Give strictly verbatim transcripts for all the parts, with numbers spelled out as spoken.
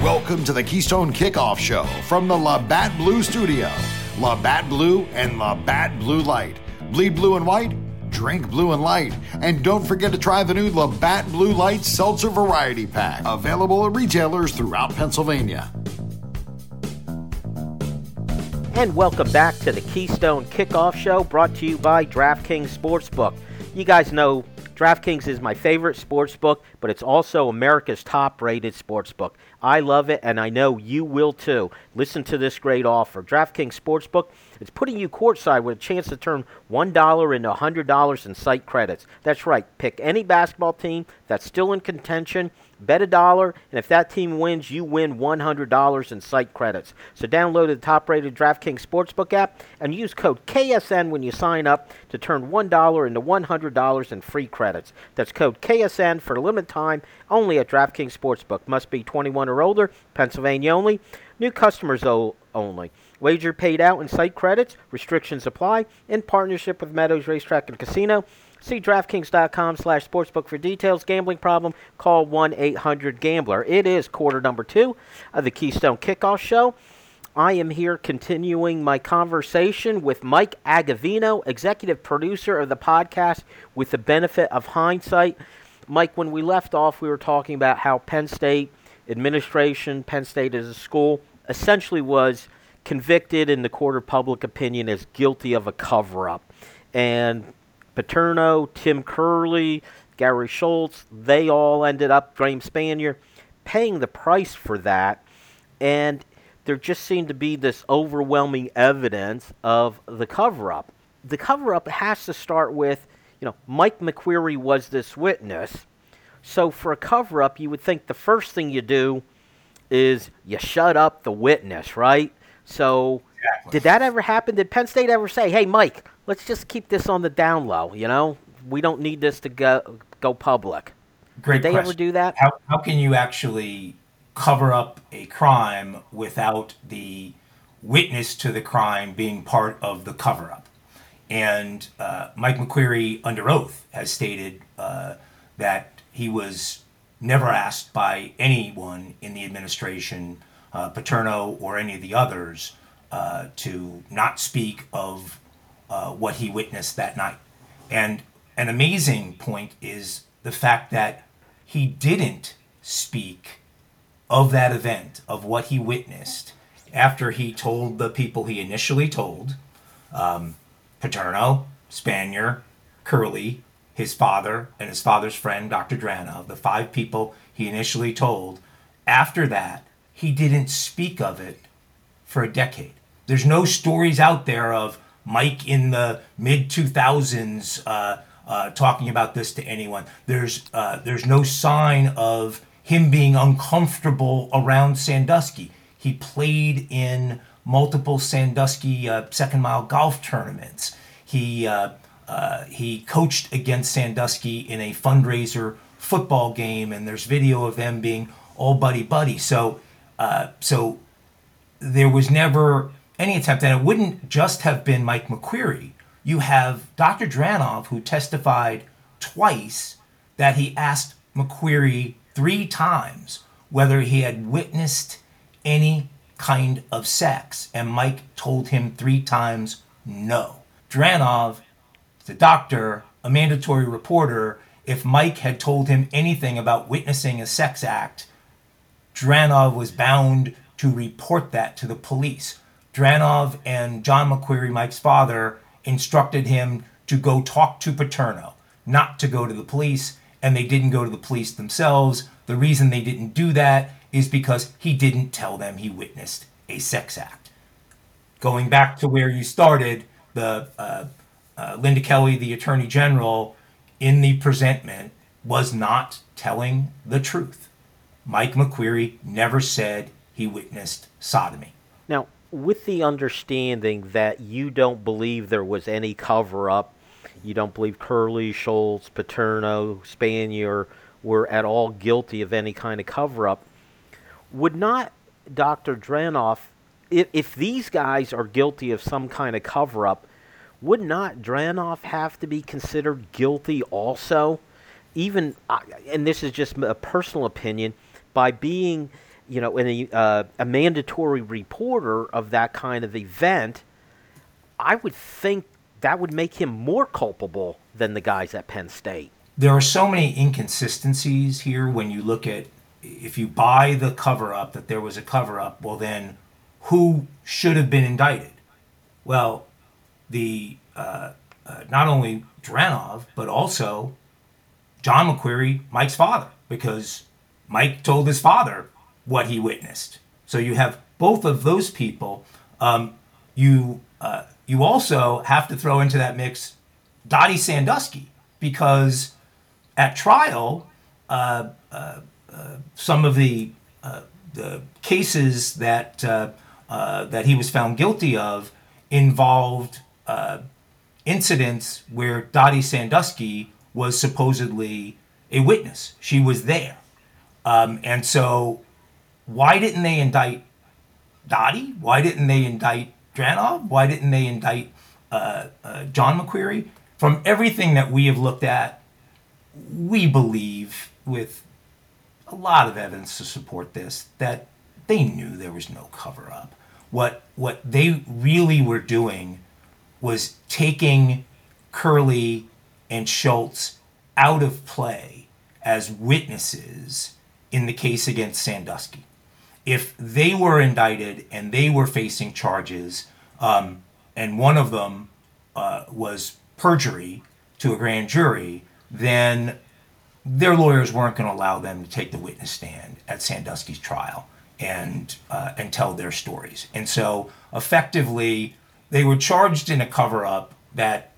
Welcome to the Keystone Kickoff Show from the Labatt Blue Studio. Labatt Blue and Labatt Blue Light. Bleed blue and white, drink blue and light. And don't forget to try the new Labatt Blue Light Seltzer Variety Pack. Available at retailers throughout Pennsylvania. And welcome back to the Keystone Kickoff Show, brought to you by DraftKings Sportsbook. You guys know DraftKings is my favorite sportsbook, but it's also America's top-rated sportsbook. I love it, and I know you will too. Listen to this great offer. DraftKings Sportsbook, it's putting you courtside with a chance to turn one dollar into one hundred dollars in site credits. That's right. Pick any basketball team that's still in contention, bet a dollar, and if that team wins, you win one hundred dollars in site credits. So download the top-rated DraftKings Sportsbook app and use code K S N when you sign up to turn one dollar into one hundred dollars in free credits. That's code K S N for a limited time only at DraftKings Sportsbook. Must be twenty-one or older, Pennsylvania only. New customers o- only. Wager paid out in site credits. Restrictions apply. In partnership with Meadows Racetrack and Casino. See DraftKings.com slash sportsbook for details. Gambling problem? Call one eight hundred gambler. It is quarter number two of the Keystone Kickoff Show. I am here continuing my conversation with Mike Agavino, executive producer of the podcast, with the benefit of hindsight. Mike, when we left off, we were talking about how Penn State administration, Penn State as a school, essentially was convicted in the court of public opinion as guilty of a cover-up. And Paterno, Tim Curley, Gary Schultz, they all ended up, Graham Spanier, paying the price for that. And there just seemed to be this overwhelming evidence of the cover-up. The cover-up has to start with, you know, Mike McQueary was this witness. So for a cover-up, you would think the first thing you do is you shut up the witness, right? So exactly. Did that ever happen? Did Penn State ever say, hey, Mike, let's just keep this on the down low, you know? We don't need this to go go public. Great Did they question. ever do that? How, how can you actually cover up a crime without the witness to the crime being part of the cover-up? And uh, Mike McQueary, under oath, has stated uh, that he was never asked by anyone in the administration, uh, Paterno or any of the others, uh, to not speak of uh, what he witnessed that night. And an amazing point is the fact that he didn't speak of that event, of what he witnessed, after he told the people he initially told, um, Paterno, Spanier, Curley, his father, and his father's friend, Doctor Dranov, the five people he initially told. After that, he didn't speak of it for a decade. There's no stories out there of Mike in the mid two thousands uh, uh, talking about this to anyone. There's uh, there's no sign of him being uncomfortable around Sandusky. He played in multiple Sandusky uh, second mile golf tournaments. He uh, uh, he coached against Sandusky in a fundraiser football game, and there's video of them being all buddy buddy. So uh, so there was never any attempt, and it wouldn't just have been Mike McQueary. You have Doctor Dranov, who testified twice that he asked McQueary three times whether he had witnessed any kind of sex, and Mike told him three times no. Dranov, the doctor, a mandatory reporter, if Mike had told him anything about witnessing a sex act, Dranov was bound to report that to the police. Dranov and John McQueary, Mike's father, instructed him to go talk to Paterno, not to go to the police, and they didn't go to the police themselves. The reason they didn't do that is because he didn't tell them he witnessed a sex act. Going back to where you started, the uh, uh, Linda Kelly, the Attorney General, in the presentment was not telling the truth. Mike McQueary never said he witnessed sodomy. Now, with the understanding that you don't believe there was any cover-up, you don't believe Curley, Schultz, Paterno, Spanier were at all guilty of any kind of cover-up, would not Doctor Dranov, if, if these guys are guilty of some kind of cover-up, would not Dranov have to be considered guilty also? Even, and this is just a personal opinion, by being you know, and a, uh, a mandatory reporter of that kind of event, I would think that would make him more culpable than the guys at Penn State. There are so many inconsistencies here when you look at, if you buy the cover-up, that there was a cover-up, well then, who should have been indicted? Well, the uh, uh, not only Dranov, but also John McQuarrie, Mike's father, because Mike told his father what he witnessed. So you have both of those people. Um, you uh, you also have to throw into that mix Dottie Sandusky, because at trial, uh, uh, uh, some of the uh, the cases that uh, uh, that he was found guilty of involved uh, incidents where Dottie Sandusky was supposedly a witness. She was there, um, and so why didn't they indict Dottie? Why didn't they indict Dranov? Why didn't they indict uh, uh, John McQuarrie? From everything that we have looked at, we believe, with a lot of evidence to support this, that they knew there was no cover-up. What what they really were doing was taking Curley and Schultz out of play as witnesses in the case against Sandusky. If they were indicted and they were facing charges, um, and one of them uh, was perjury to a grand jury, then their lawyers weren't going to allow them to take the witness stand at Sandusky's trial and uh, and tell their stories. And so effectively, they were charged in a cover-up that,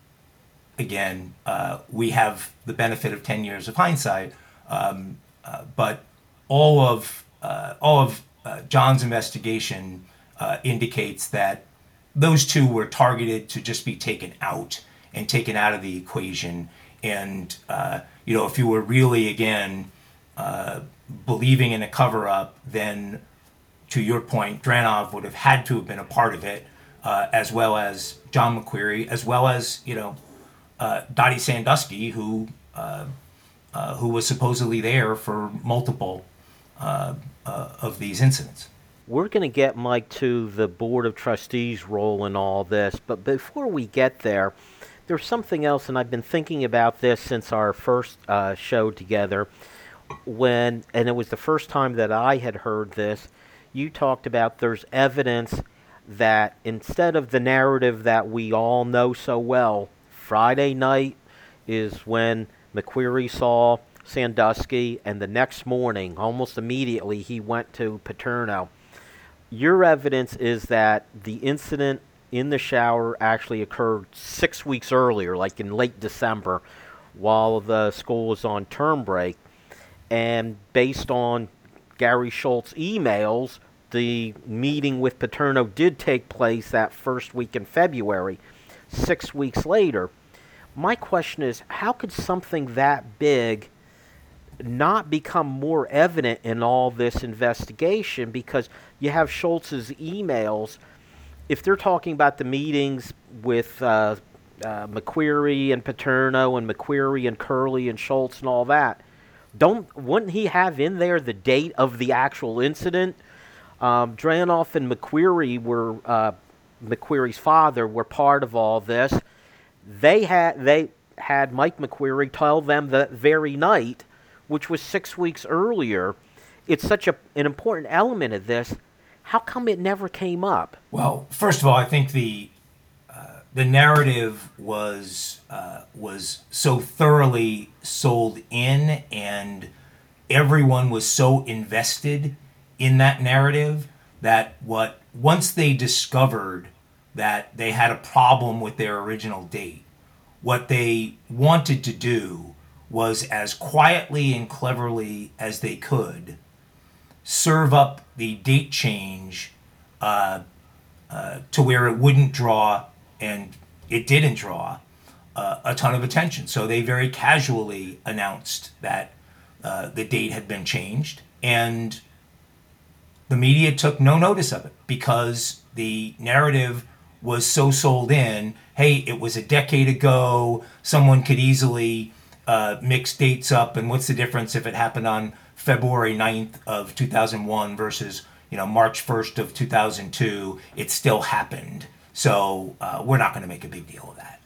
again, uh, we have the benefit of ten years of hindsight, um, uh, but all of uh, all of uh, John's investigation uh, indicates that those two were targeted to just be taken out and taken out of the equation. And, uh, you know, if you were really, again, uh, believing in a cover-up, then, to your point, Dranov would have had to have been a part of it, uh, as well as John McQuarrie, as well as, you know, uh, Dottie Sandusky, who uh, uh, who was supposedly there for multiple uh, uh, of these incidents. We're going to get, Mike, to the Board of Trustees' role in all this, but before we get there, there's something else, and I've been thinking about this since our first uh, show together, when, and it was the first time that I had heard this. You talked about there's evidence that instead of the narrative that we all know so well, Friday night is when McQuarrie saw Sandusky, and the next morning, almost immediately, he went to Paterno. Your evidence is that the incident in the shower actually occurred six weeks earlier, like in late December, while the school was on term break. And based on Gary Schultz's emails, the meeting with Paterno did take place that first week in February, six weeks later. My question is, how could something that big not become more evident in all this investigation? Because you have Schultz's emails. If they're talking about the meetings with uh, uh, McQuarrie and Paterno and McQuarrie and Curley and Schultz and all that, don't wouldn't he have in there the date of the actual incident? Um, Dranov and McQuarrie were uh, McQuarrie's father were part of all this. They had they had Mike McQuarrie tell them that very night, which was six weeks earlier. It's such a, an important element of this. How come it never came up? Well, first of all, I think the uh, the narrative was uh, was so thoroughly sold in, and everyone was so invested in that narrative that what once they discovered that they had a problem with their original date, what they wanted to do was, as quietly and cleverly as they could, serve up the date change uh, uh, to where it wouldn't draw, and it didn't draw, uh, a ton of attention. So they very casually announced that uh, the date had been changed, and the media took no notice of it because the narrative was so sold in. Hey, it was a decade ago. Someone could easily uh, mix dates up, and what's the difference if it happened on February ninth of two thousand one versus, you know, March first of two thousand two. It still happened. So uh, we're not going to make a big deal of that.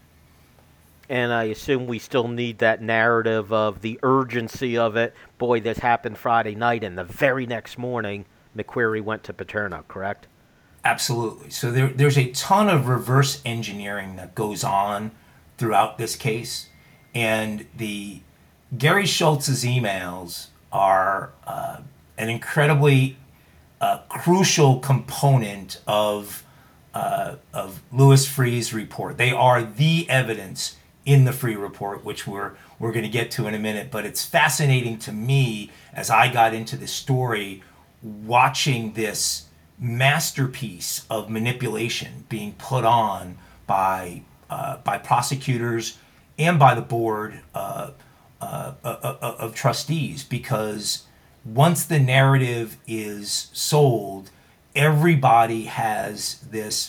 And I assume we still need that narrative of the urgency of it. Boy, this happened Friday night, and the very next morning, McQueary went to Paterno, correct? Absolutely. So there, there's a ton of reverse engineering that goes on throughout this case. And the Gary Schultz's emails are uh, an incredibly uh, crucial component of uh, of Louis Freeh's report. They are the evidence in the Freeh report, which we're we're going to get to in a minute. But it's fascinating to me as I got into this story, watching this masterpiece of manipulation being put on by uh, by prosecutors and by the board uh, uh, uh, uh, of trustees, because once the narrative is sold, everybody has this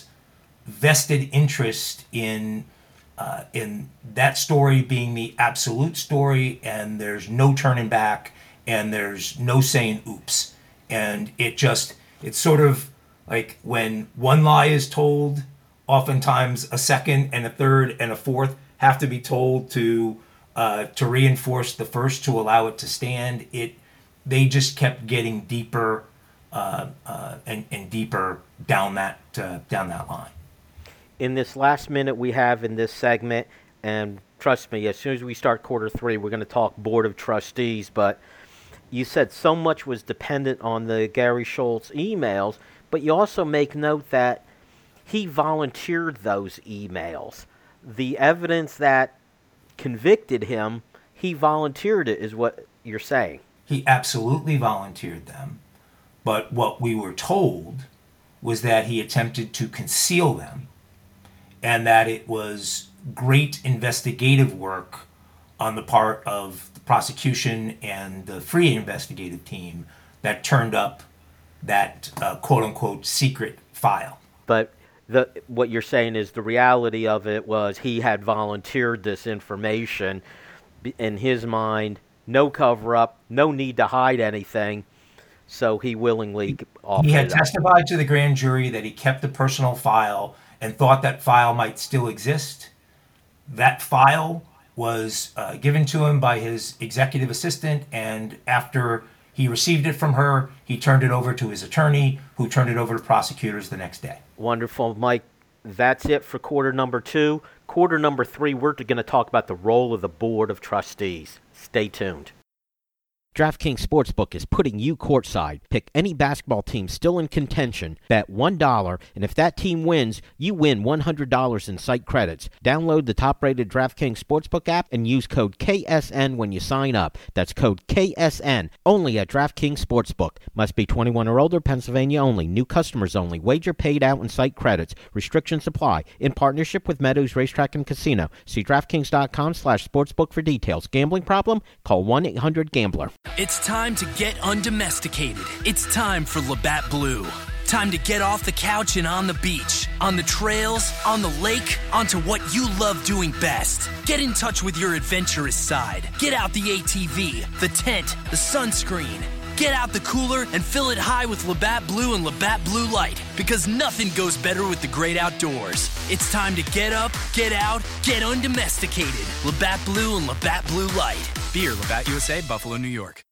vested interest in uh, in that story being the absolute story, and there's no turning back, and there's no saying oops. And it just, it's sort of like when one lie is told, oftentimes a second and a third and a fourth have to be told to uh, to reinforce the first, to allow it to stand. It they just kept getting deeper uh, uh, and, and deeper down that uh, down that line. In this last minute we have in this segment, and trust me, as soon as we start quarter three, we're going to talk Board of Trustees, but you said so much was dependent on the Gary Schultz emails, but you also make note that he volunteered those emails. The evidence that convicted him, he volunteered it, is what you're saying. He absolutely volunteered them, but what we were told was that he attempted to conceal them, and that it was great investigative work on the part of the prosecution and the Freeh investigative team that turned up that uh, quote-unquote secret file. But the what you're saying is the reality of it was he had volunteered this information. In his mind, no cover-up, no need to hide anything, so he willingly offered it. He had testified to the grand jury that he kept the personal file and thought that file might still exist. That file was uh, given to him by his executive assistant, and after he received it from her, he turned it over to his attorney, who turned it over to prosecutors the next day. Wonderful, Mike. That's it for quarter number two. Quarter number three, we're going to talk about the role of the Board of Trustees. Stay tuned. DraftKings Sportsbook is putting you courtside. Pick any basketball team still in contention, bet one dollar, and if that team wins, you win one hundred dollars in site credits. Download the top-rated DraftKings Sportsbook app and use code K S N when you sign up. That's code K S N, only at DraftKings Sportsbook. Must be twenty-one or older, Pennsylvania only. New customers only. Wager paid out in site credits. Restrictions apply. In partnership with Meadows Racetrack and Casino. See DraftKings.com slash sportsbook for details. Gambling problem? Call one eight hundred gambler. It's time to get undomesticated. It's time for Labatt Blue. Time to get off the couch and on the beach, on the trails, on the lake, onto what you love doing best. Get in touch with your adventurous side. Get out the A T V, the tent, the sunscreen. Get out the cooler and fill it high with Labatt Blue and Labatt Blue Light, because nothing goes better with the great outdoors. It's time to get up, get out, get undomesticated. Labatt Blue and Labatt Blue Light. Beer, Labatt U S A, Buffalo, New York.